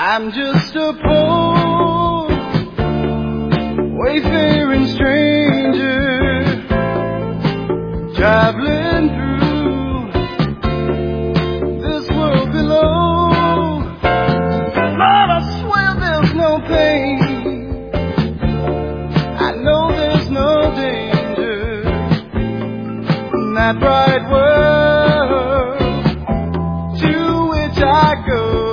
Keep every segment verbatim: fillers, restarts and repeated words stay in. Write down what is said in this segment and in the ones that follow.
I'm just a poor, wayfaring stranger, traveling through this world below. Lord, I swear there's no pain, I know there's no danger in that bright world to which I go.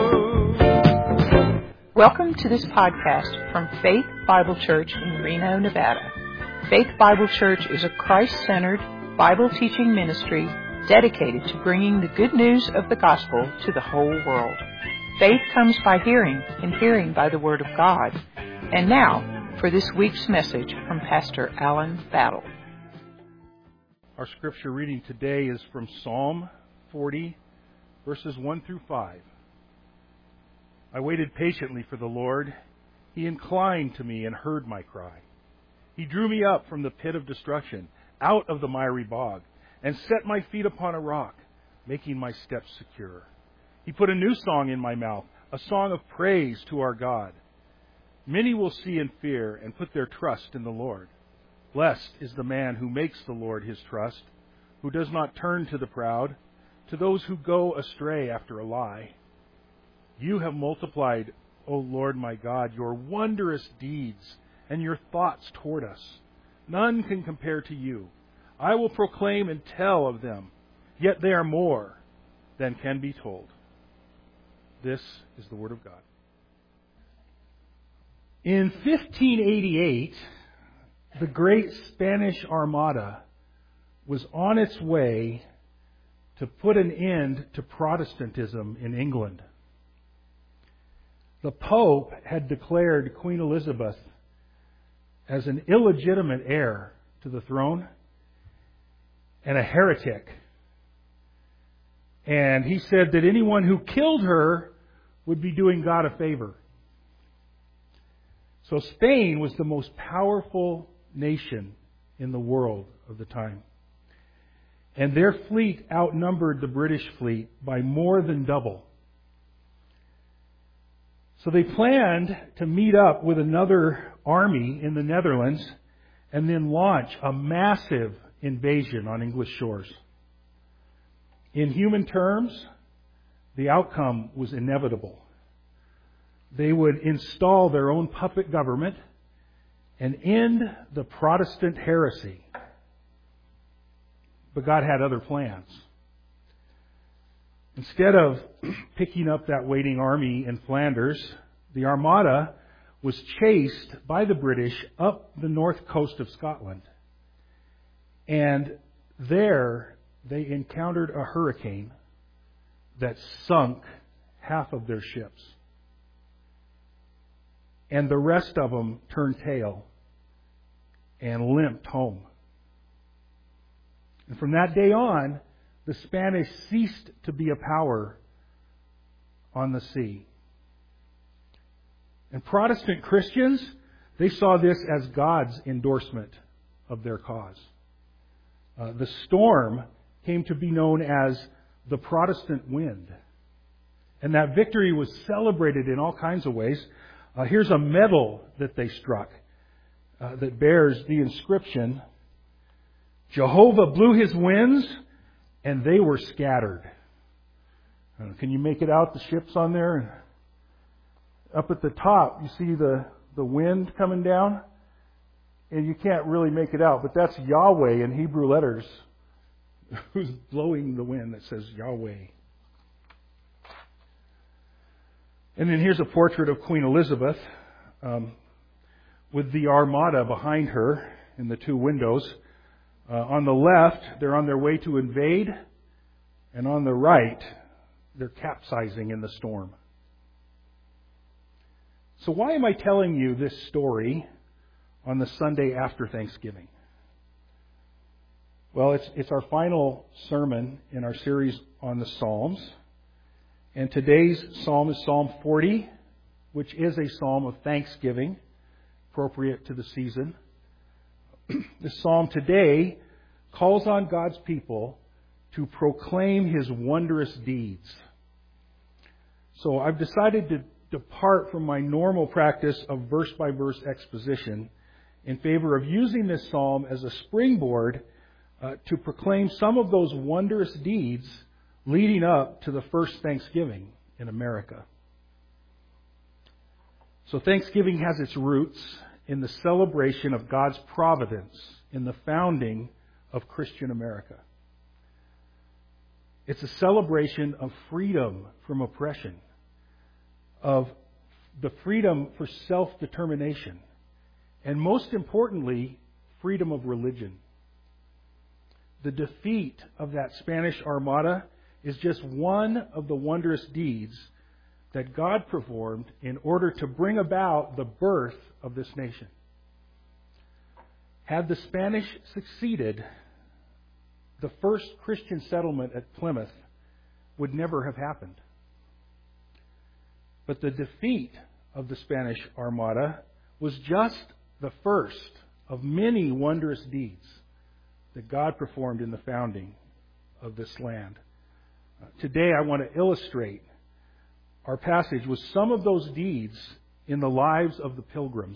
Welcome to this podcast from Faith Bible Church in Reno, Nevada. Faith Bible Church is a Christ-centered Bible teaching ministry dedicated to bringing the good news of the gospel to the whole world. Faith comes by hearing, and hearing by the Word of God. And now, for this week's message from Pastor Alan Battle. Our scripture reading today is from Psalm forty, verses one through five. I waited patiently for the Lord. He inclined to me and heard my cry. He drew me up from the pit of destruction, out of the miry bog, and set my feet upon a rock, making my steps secure. He put a new song in my mouth, a song of praise to our God. Many will see and fear and put their trust in the Lord. Blessed is the man who makes the Lord his trust, who does not turn to the proud, to those who go astray after a lie. You have multiplied, O Lord my God, your wondrous deeds and your thoughts toward us. None can compare to you. I will proclaim and tell of them, yet they are more than can be told. This is the word of God. In fifteen eighty-eight, the great Spanish Armada was on its way to put an end to Protestantism in England. The Pope had declared Queen Elizabeth as an illegitimate heir to the throne and a heretic. And he said that anyone who killed her would be doing God a favor. So Spain was the most powerful nation in the world of the time. And their fleet outnumbered the British fleet by more than double. So they planned to meet up with another army in the Netherlands and then launch a massive invasion on English shores. In human terms, the outcome was inevitable. They would install their own puppet government and end the Protestant heresy. But God had other plans. Instead of picking up that waiting army in Flanders, the Armada was chased by the British up the north coast of Scotland. And there they encountered a hurricane that sunk half of their ships. And the rest of them turned tail and limped home. And from that day on, the Spanish ceased to be a power on the sea. And Protestant Christians, they saw this as God's endorsement of their cause. Uh, the storm came to be known as the Protestant wind. And that victory was celebrated in all kinds of ways. Uh, here's a medal that they struck uh, that bears the inscription, Jehovah blew his winds, and they were scattered. Uh, can you make it out, the ships on there? Up at the top, you see the, the wind coming down? And you can't really make it out, but that's Yahweh in Hebrew letters. Who's blowing the wind that says Yahweh? And then here's a portrait of Queen Elizabeth um, with the Armada behind her in the two windows. Uh, on the left, they're on their way to invade, and on the right, they're capsizing in the storm. So why am I telling you this story on the Sunday after Thanksgiving? Well, it's it's our final sermon in our series on the Psalms. And today's psalm is Psalm forty, which is a psalm of thanksgiving, appropriate to the season. This psalm today calls on God's people to proclaim His wondrous deeds. So I've decided to depart from my normal practice of verse-by-verse exposition in favor of using this psalm as a springboard uh, to proclaim some of those wondrous deeds leading up to the first Thanksgiving in America. So Thanksgiving has its roots in the celebration of God's providence in the founding of Christian America. It's a celebration of freedom from oppression, of the freedom for self-determination, and most importantly, freedom of religion. The defeat of that Spanish Armada is just one of the wondrous deeds that God performed in order to bring about the birth of this nation. Had the Spanish succeeded, the first Christian settlement at Plymouth would never have happened. But the defeat of the Spanish Armada was just the first of many wondrous deeds that God performed in the founding of this land. Uh, today I want to illustrate our passage with some of those deeds in the lives of the Pilgrims.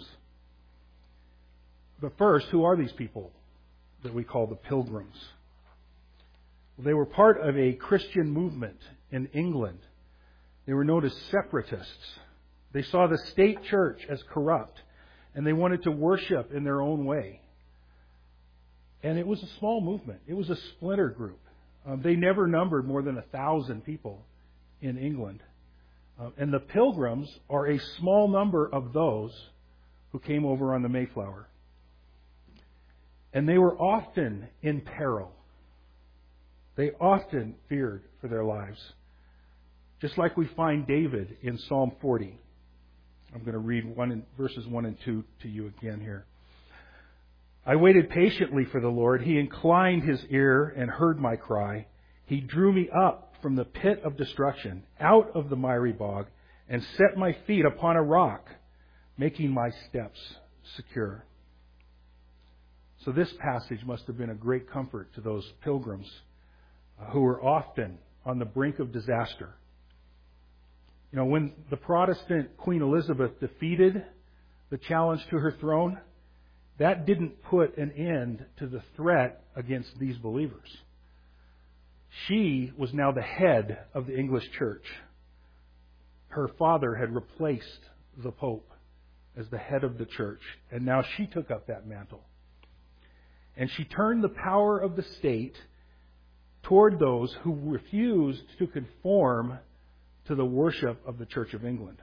But first, who are these people that we call the Pilgrims? Well, they were part of a Christian movement in England. They were known as separatists. They saw the state church as corrupt, and they wanted to worship in their own way. And it was a small movement. It was a splinter group. Um, they never numbered more than a thousand people in England. Uh, and the Pilgrims are a small number of those who came over on the Mayflower. And they were often in peril. They often feared for their lives. Just like we find David in Psalm forty. I'm going to read one in, verses one and two to you again here. I waited patiently for the Lord. He inclined his ear and heard my cry. He drew me up from the pit of destruction, out of the miry bog, and set my feet upon a rock, making my steps secure. So this passage must have been a great comfort to those pilgrims uh, who were often on the brink of disaster. You know, when the Protestant Queen Elizabeth defeated the challenge to her throne, that didn't put an end to the threat against these believers. She was now the head of the English church. Her father had replaced the Pope as the head of the church, and now she took up that mantle. And she turned the power of the state toward those who refused to conform to the worship of the Church of England.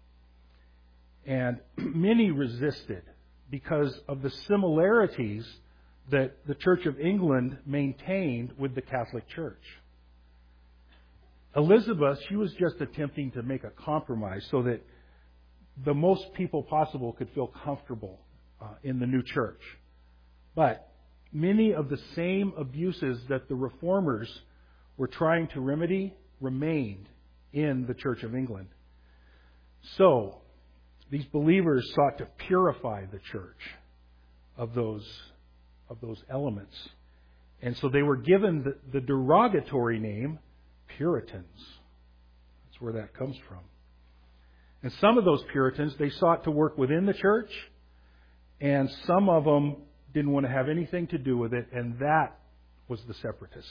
And many resisted because of the similarities that the Church of England maintained with the Catholic Church. Elizabeth, she was just attempting to make a compromise so that the most people possible could feel comfortable uh, in the new church. But many of the same abuses that the reformers were trying to remedy remained in the Church of England. So, these believers sought to purify the church of those, of those elements. And so they were given the, the derogatory name Puritans. That's where that comes from. And some of those Puritans, they sought to work within the church, and some of them didn't want to have anything to do with it, and that was the separatists.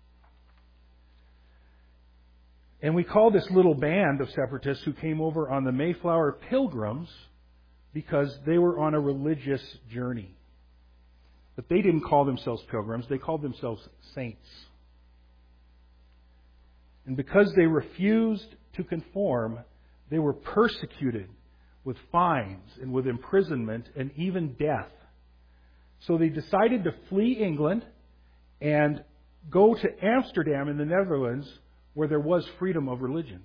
And we call this little band of separatists who came over on the Mayflower Pilgrims because they were on a religious journey. But they didn't call themselves pilgrims, they called themselves saints. And because they refused to conform, they were persecuted with fines and with imprisonment and even death. So they decided to flee England and go to Amsterdam in the Netherlands, where there was freedom of religion.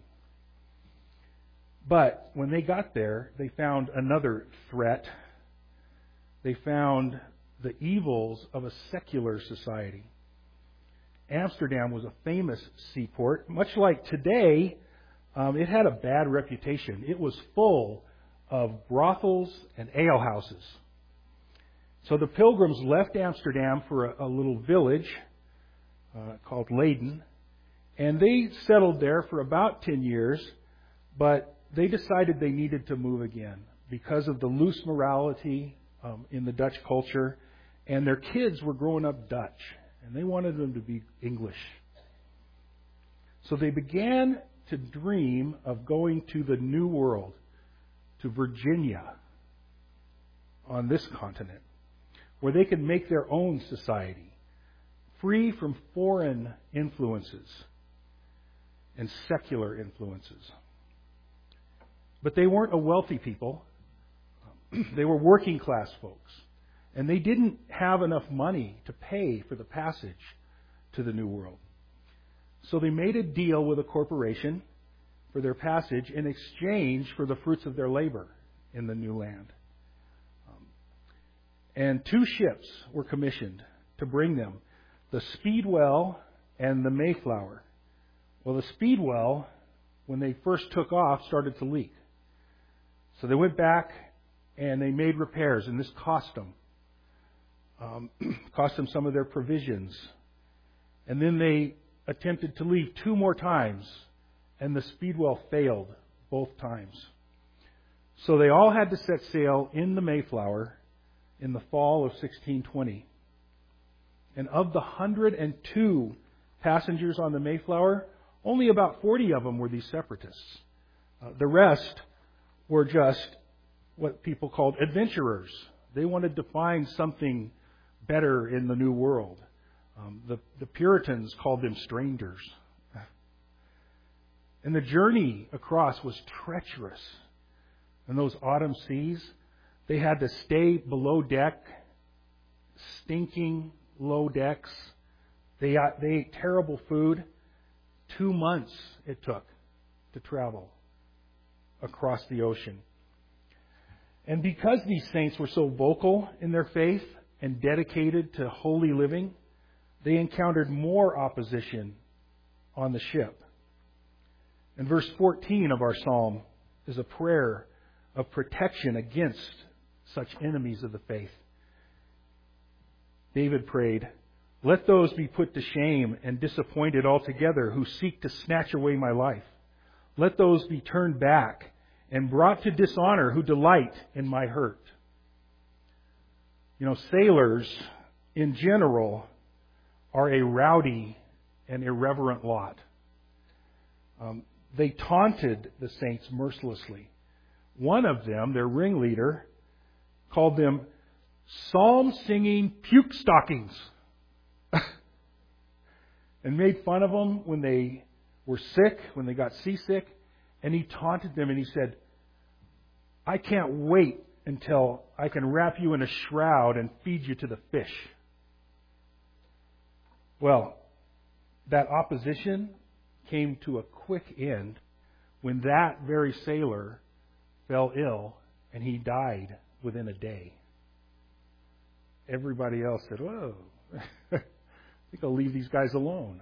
But when they got there, they found another threat. They found the evils of a secular society. Amsterdam was a famous seaport. Much like today, um, it had a bad reputation. It was full of brothels and alehouses. So the Pilgrims left Amsterdam for a, a little village uh, called Leyden. And they settled there for about ten years, but they decided they needed to move again because of the loose morality um, in the Dutch culture, and their kids were growing up Dutch, and they wanted them to be English. So they began to dream of going to the New World, to Virginia, on this continent, where they could make their own society, free from foreign influences and secular influences. But they weren't a wealthy people. They were working class folks. And they didn't have enough money to pay for the passage to the New World. So they made a deal with a corporation for their passage in exchange for the fruits of their labor in the new land. Um, and two ships were commissioned to bring them, the Speedwell and the Mayflower. Well, the Speedwell, when they first took off, started to leak. So they went back and they made repairs, and this cost them. Um, cost them some of their provisions. And then they attempted to leave two more times, and the Speedwell failed both times. So they all had to set sail in the Mayflower in the fall of sixteen twenty. And of the one hundred two passengers on the Mayflower, only about forty of them were these separatists. Uh, the rest were just what people called adventurers. They wanted to find something better in the New World. Um, the, the Puritans called them strangers. And the journey across was treacherous. In those autumn seas, they had to stay below deck, stinking low decks. They, they ate terrible food. Two months it took to travel across the ocean. And because these saints were so vocal in their faith and dedicated to holy living, they encountered more opposition on the ship. And verse fourteen of our psalm is a prayer of protection against such enemies of the faith. David prayed, "Let those be put to shame and disappointed altogether who seek to snatch away my life. Let those be turned back and brought to dishonor who delight in my hurt." You know, sailors in general are a rowdy and irreverent lot. Um, they taunted the saints mercilessly. One of them, their ringleader, called them psalm-singing puke stockings and made fun of them when they were sick, when they got seasick. And he taunted them and he said, "I can't wait until I can wrap you in a shroud and feed you to the fish." Well, that opposition came to a quick end when that very sailor fell ill and he died within a day. Everybody else said, "Whoa, I think I'll leave these guys alone."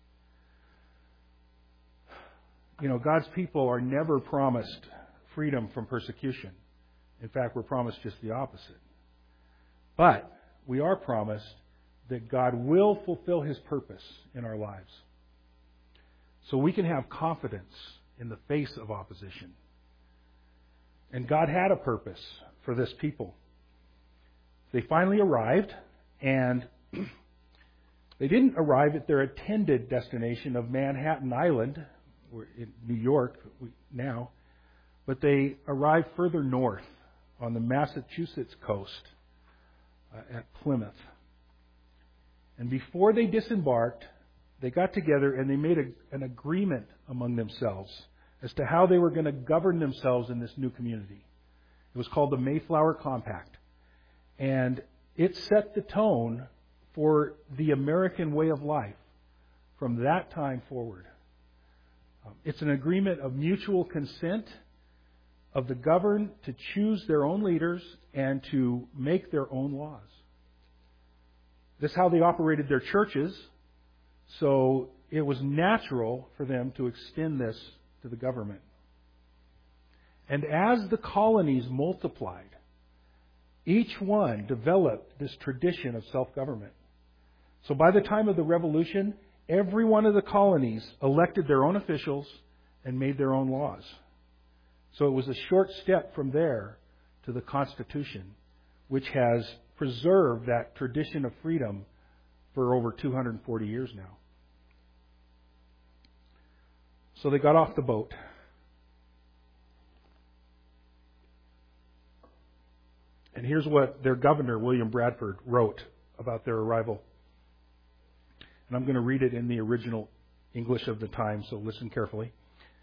You know, God's people are never promised freedom from persecution. In fact, we're promised just the opposite. But we are promised that God will fulfill His purpose in our lives. So we can have confidence in the face of opposition. And God had a purpose for this people. They finally arrived, and they didn't arrive at their intended destination of Manhattan Island, we're in New York now, but they arrived further north on the Massachusetts coast uh, at Plymouth. And before they disembarked, they got together and they made a, an agreement among themselves as to how they were going to govern themselves in this new community. It was called the Mayflower Compact. And it set the tone for the American way of life from that time forward. Um, it's an agreement of mutual consent of the governed to choose their own leaders and to make their own laws. This is how they operated their churches, so it was natural for them to extend this to the government. And as the colonies multiplied, each one developed this tradition of self-government. So by the time of the Revolution, every one of the colonies elected their own officials and made their own laws. So it was a short step from there to the Constitution, which has preserved that tradition of freedom for over two hundred forty years now. So they got off the boat. And here's what their governor, William Bradford, wrote about their arrival. And I'm going to read it in the original English of the time, so listen carefully.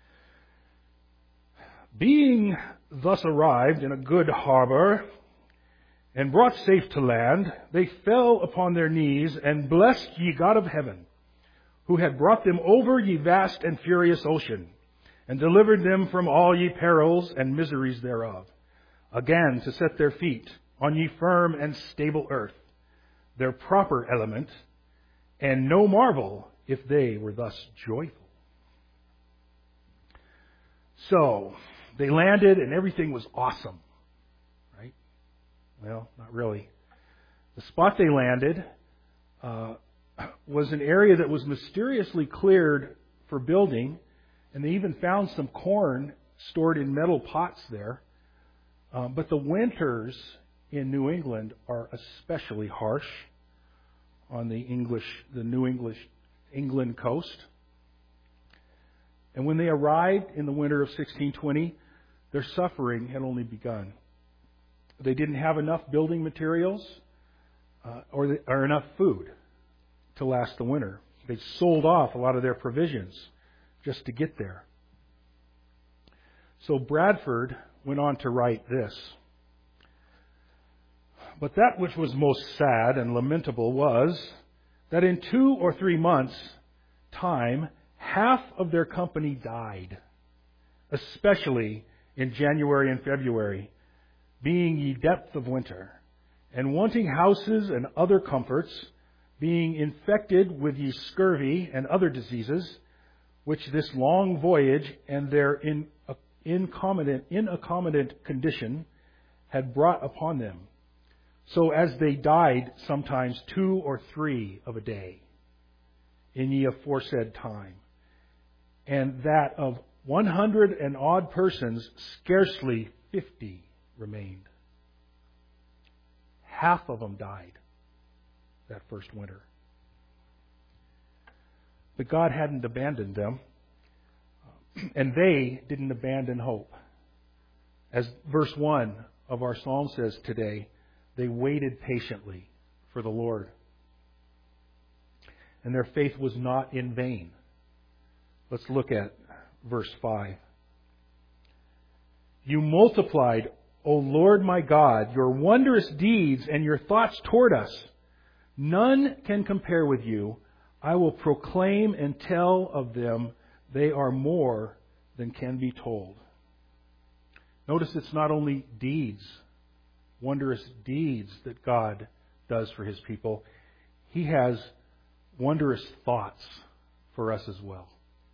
Being thus arrived in a good harbor and brought safe to land, they fell upon their knees and blessed ye God of heaven, who had brought them over ye vast and furious ocean, and delivered them from all ye perils and miseries thereof, again to set their feet on ye firm and stable earth, their proper element, and no marvel if they were thus joyful. So, they landed and everything was awesome, right? Well, not really. The spot they landed uh, was an area that was mysteriously cleared for building, and they even found some corn stored in metal pots there. Um, but the winters in New England are especially harsh on the English, the New English, England coast. And when they arrived in the winter of sixteen twenty, their suffering had only begun. They didn't have enough building materials uh, or, the, or enough food to last the winter. They sold off a lot of their provisions just to get there. So Bradford went on to write this. But that which was most sad and lamentable was that in two or three months' time, half of their company died, especially in January and February, being ye depth of winter, and wanting houses and other comforts, being infected with ye scurvy and other diseases, which this long voyage and their in, uh, inaccommodant, inaccommodant condition had brought upon them, so as they died sometimes two or three of a day in ye aforesaid time, and that of one hundred and odd persons, scarcely fifty remained. Half of them died that first winter. But God hadn't abandoned them, and they didn't abandon hope. As verse one of our psalm says today, they waited patiently for the Lord. And their faith was not in vain. Let's look at verse five. You multiplied, O Lord my God, your wondrous deeds and your thoughts toward us. None can compare with you. I will proclaim and tell of them. They are more than can be told. Notice it's not only deeds, wondrous deeds that God does for His people. He has wondrous thoughts for us as well.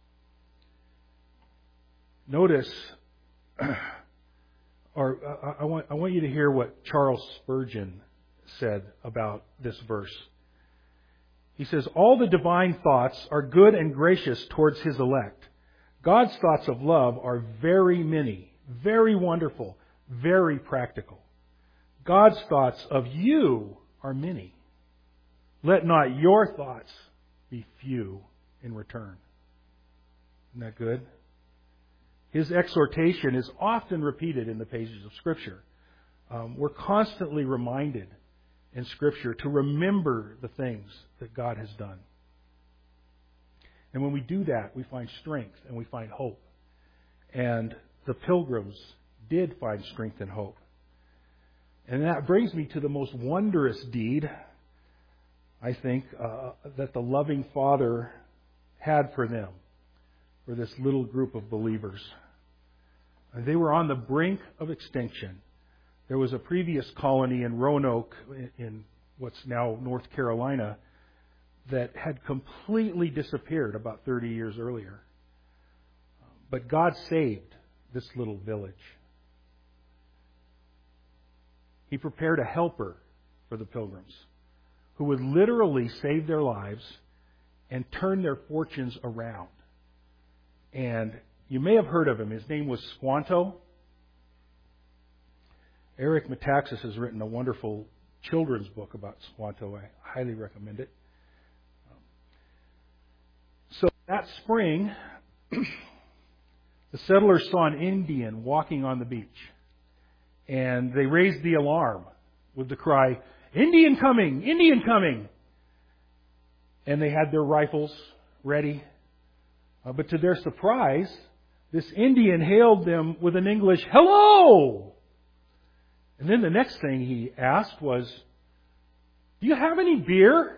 Notice, or uh, I want I want you to hear what Charles Spurgeon said about this verse. He says, all the divine thoughts are good and gracious towards His elect. God's thoughts of love are very many, very wonderful, very practical. God's thoughts of you are many. Let not your thoughts be few in return. Isn't that good? His exhortation is often repeated in the pages of Scripture. Um, we're constantly reminded in Scripture to remember the things that God has done. And when we do that, we find strength and we find hope. And the pilgrims did find strength and hope. And that brings me to the most wondrous deed, I think, uh, that the loving Father had for them, for this little group of believers. They were on the brink of extinction. There was a previous colony in Roanoke, in what's now North Carolina, that had completely disappeared about thirty years earlier. But God saved this little village. He prepared a helper for the pilgrims who would literally save their lives and turn their fortunes around and you may have heard of him. His name was Squanto. Eric Metaxas has written a wonderful children's book about Squanto. I highly recommend it. So that spring, the settlers saw an Indian walking on the beach. And they raised the alarm with the cry, "Indian coming! Indian coming!" And they had their rifles ready. Uh, but to their surprise, this Indian hailed them with an English, "Hello!" And then the next thing he asked was, "Do you have any beer?"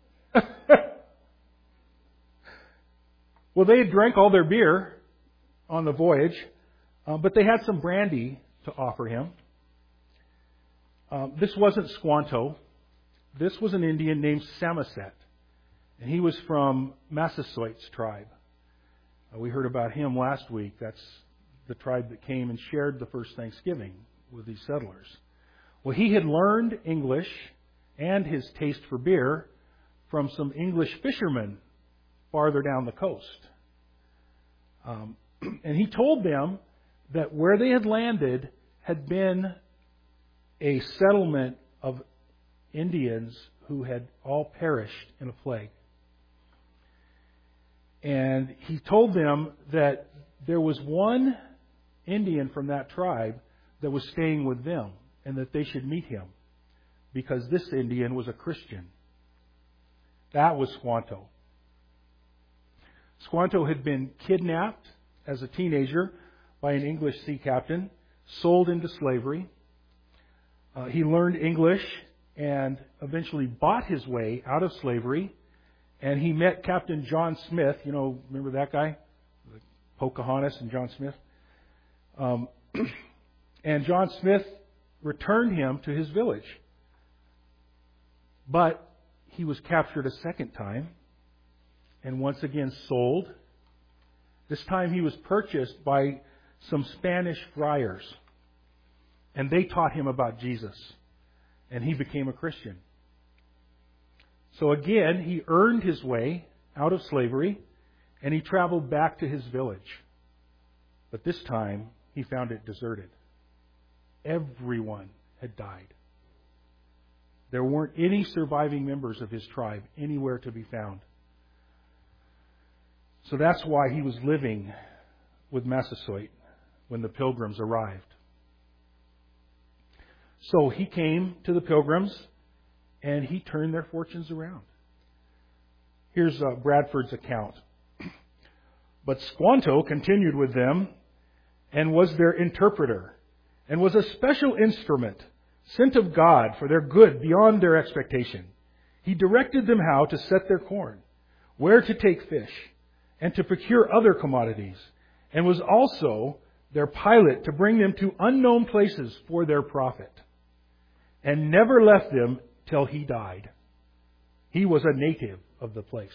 Well, they had drank all their beer on the voyage, uh, but they had some brandy to offer him. Um, this wasn't Squanto. This was an Indian named Samoset, and he was from Massasoit's tribe. Uh, we heard about him last week. That's the tribe that came and shared the first Thanksgiving with these settlers. Well, he had learned English and his taste for beer from some English fishermen farther down the coast. Um, and he told them that where they had landed had been a settlement of Indians who had all perished in a plague. And he told them that there was one Indian from that tribe that was staying with them and that they should meet him because this Indian was a Christian. That was Squanto. Squanto had been kidnapped as a teenager by an English sea captain, sold into slavery. Uh, he learned English and eventually bought his way out of slavery. And he met Captain John Smith. You know, remember that guy? Pocahontas and John Smith. Um, and John Smith returned him to his village. But he was captured a second time and once again sold. This time he was purchased by some Spanish friars. And they taught him about Jesus. And he became a Christian. So again, he earned his way out of slavery, and he traveled back to his village. But this time, he found it deserted. Everyone had died. There weren't any surviving members of his tribe anywhere to be found. So that's why he was living with Massasoit when the Pilgrims arrived. So he came to the Pilgrims, and he turned their fortunes around. Here's uh, Bradford's account. But Squanto continued with them and was their interpreter and was a special instrument sent of God for their good beyond their expectation. He directed them how to set their corn, where to take fish, and to procure other commodities, and was also their pilot to bring them to unknown places for their profit, and never left them till he died. He was a native of the place.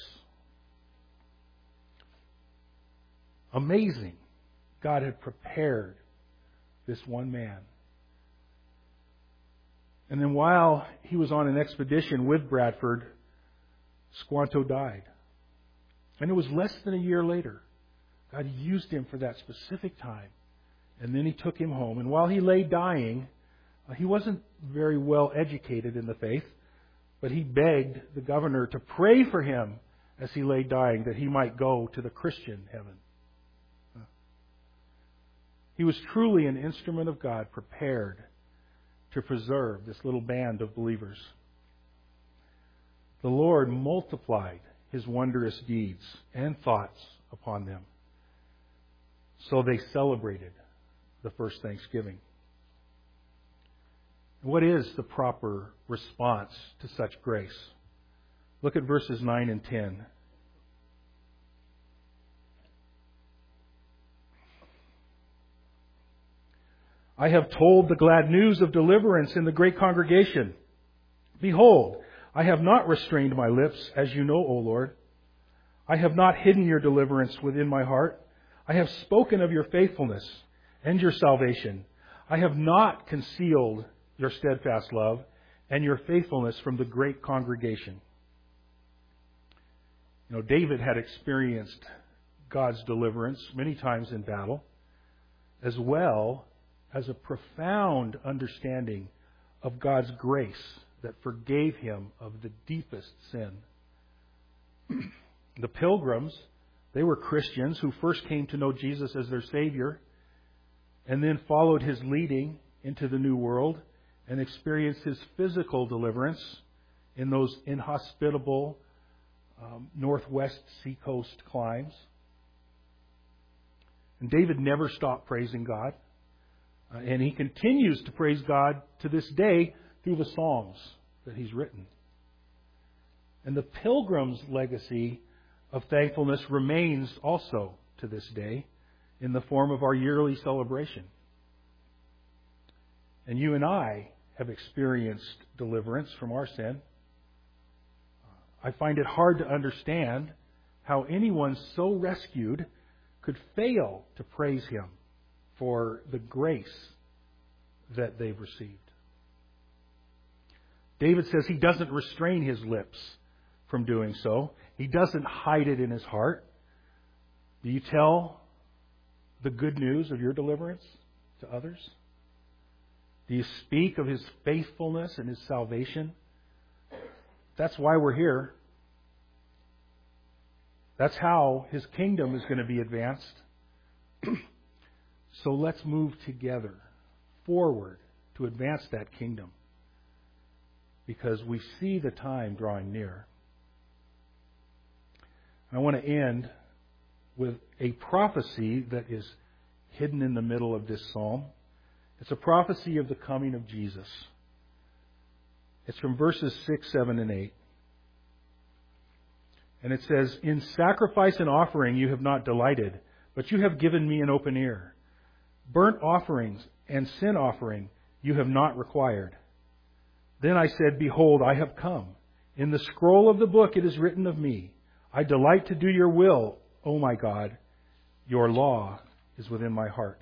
Amazing. God had prepared this one man. And then while he was on an expedition with Bradford, Squanto died. And it was less than a year later. God used him for that specific time. And then he took him home. And while he lay dying, he wasn't very well educated in the faith, but he begged the governor to pray for him as he lay dying that he might go to the Christian heaven. He was truly an instrument of God prepared to preserve this little band of believers. The Lord multiplied His wondrous deeds and thoughts upon them. So they celebrated the first Thanksgiving. What is the proper response to such grace? Look at verses nine and ten. I have told the glad news of deliverance in the great congregation. Behold, I have not restrained my lips, as you know, O Lord. I have not hidden your deliverance within my heart. I have spoken of your faithfulness and your salvation. I have not concealed your steadfast love and your faithfulness from the great congregation. You know, David had experienced God's deliverance, many times in battle, as well as a profound understanding of God's grace that forgave him of the deepest sin. The Pilgrims, they were Christians who first came to know Jesus as their Savior and then followed his leading into the New World and experienced his physical deliverance in those inhospitable um, northwest seacoast climes. And David never stopped praising God. Uh, and he continues to praise God to this day through the Psalms that he's written. And the Pilgrim's legacy of thankfulness remains also to this day in the form of our yearly celebration. And you and I have experienced deliverance from our sin. I find it hard to understand how anyone so rescued could fail to praise him for the grace that they've received. David says he doesn't restrain his lips from doing so. He doesn't hide it in his heart. Do you tell the good news of your deliverance to others? Do you speak of his faithfulness and his salvation? That's why we're here. That's how his kingdom is going to be advanced. So let's move together forward to advance that kingdom, because we see the time drawing near. I want to end with a prophecy that is hidden in the middle of this psalm. It's a prophecy of the coming of Jesus. It's from verses six, seven, and eight. And it says, "In sacrifice and offering you have not delighted, but you have given me an open ear. Burnt offerings and sin offering you have not required. Then I said, Behold, I have come. In the scroll of the book it is written of me, I delight to do your will, O my God. Your law is within my heart."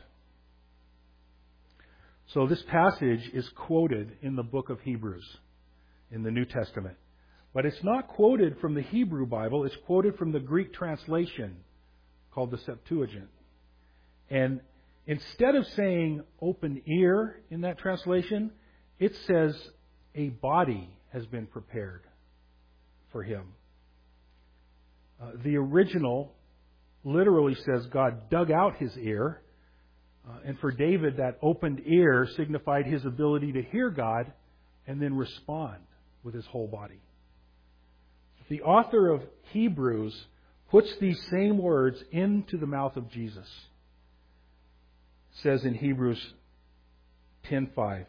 So this passage is quoted in the book of Hebrews in the New Testament. But it's not quoted from the Hebrew Bible. It's quoted from the Greek translation called the Septuagint. And instead of saying open ear in that translation, it says a body has been prepared for him. Uh, the original literally says God dug out his ear. Uh, and for David, that opened ear signified his ability to hear God and then respond with his whole body. The author of Hebrews puts these same words into the mouth of Jesus. It says in Hebrews ten five,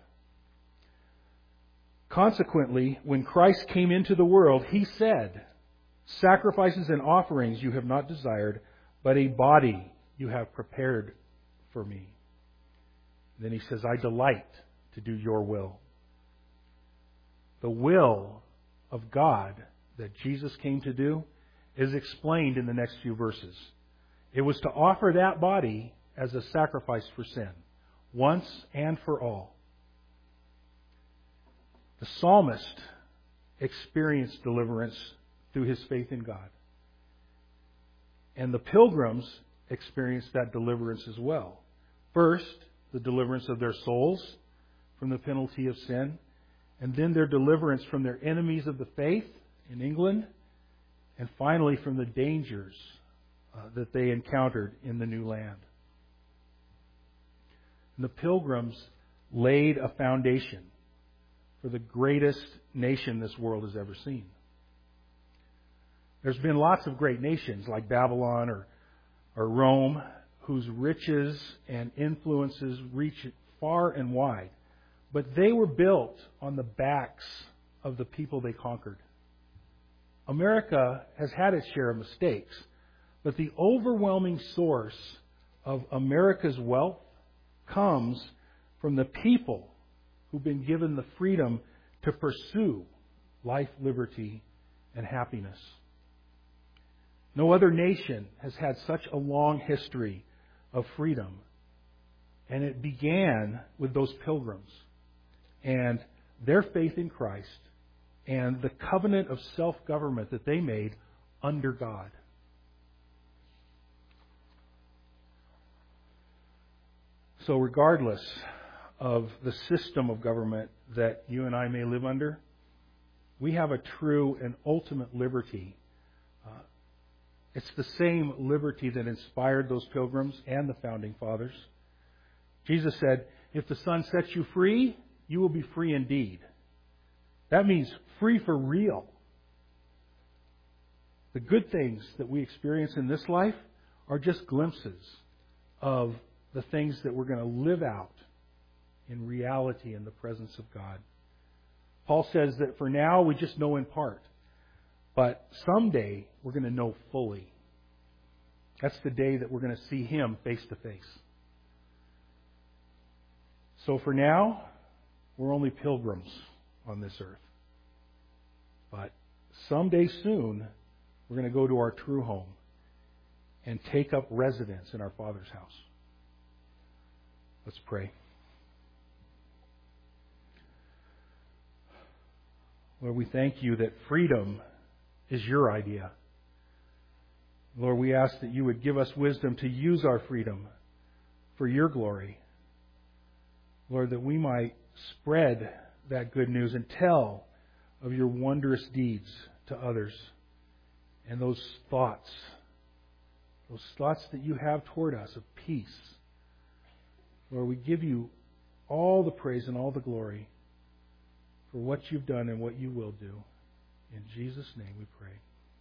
"Consequently, when Christ came into the world, he said, Sacrifices and offerings you have not desired, but a body you have prepared for me." Then he says, "I delight to do your will." The will of God that Jesus came to do is explained in the next few verses. It was to offer that body as a sacrifice for sin, once and for all. The psalmist experienced deliverance through his faith in God. And the pilgrims experienced that deliverance as well. First, the deliverance of their souls from the penalty of sin, and then their deliverance from their enemies of the faith in England, and finally from the dangers uh, that they encountered in the new land. And the pilgrims laid a foundation for the greatest nation this world has ever seen. There's been lots of great nations like Babylon or, or Rome, whose riches and influences reach far and wide. But they were built on the backs of the people they conquered. America has had its share of mistakes, but the overwhelming source of America's wealth comes from the people who've been given the freedom to pursue life, liberty, and happiness. No other nation has had such a long history of freedom. And it began with those pilgrims and their faith in Christ and the covenant of self-government that they made under God. So regardless of the system of government that you and I may live under, we have a true and ultimate liberty. Uh, it's the same liberty that inspired those pilgrims and the founding fathers. Jesus said, if the Son sets you free, you will be free indeed. That means free for real. The good things that we experience in this life are just glimpses of the things that we're going to live out in reality in the presence of God. Paul says that for now we just know in part, but someday we're going to know fully. That's the day that we're going to see Him face to face. So for now, we're only pilgrims on this earth. But someday soon, we're going to go to our true home and take up residence in our Father's house. Let's pray. Lord, we thank You that freedom is Your idea. Lord, we ask that You would give us wisdom to use our freedom for Your glory. Lord, that we might spread that good news and tell of Your wondrous deeds to others. And those thoughts, those thoughts that You have toward us of peace. Lord, we give You all the praise and all the glory for what You've done and what You will do. In Jesus' name we pray.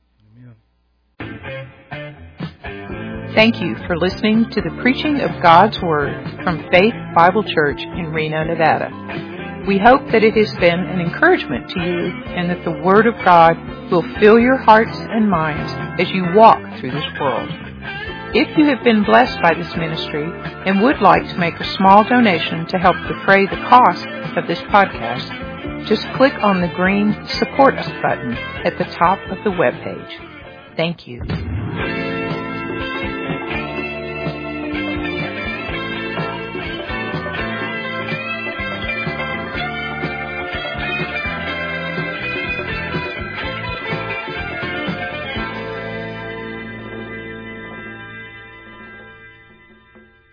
Amen. Thank you for listening to the preaching of God's Word from Faith Bible Church in Reno, Nevada. We hope that it has been an encouragement to you and that the Word of God will fill your hearts and minds as you walk through this world. If you have been blessed by this ministry and would like to make a small donation to help defray the cost of this podcast, just click on the green Support Us button at the top of the webpage. Thank you.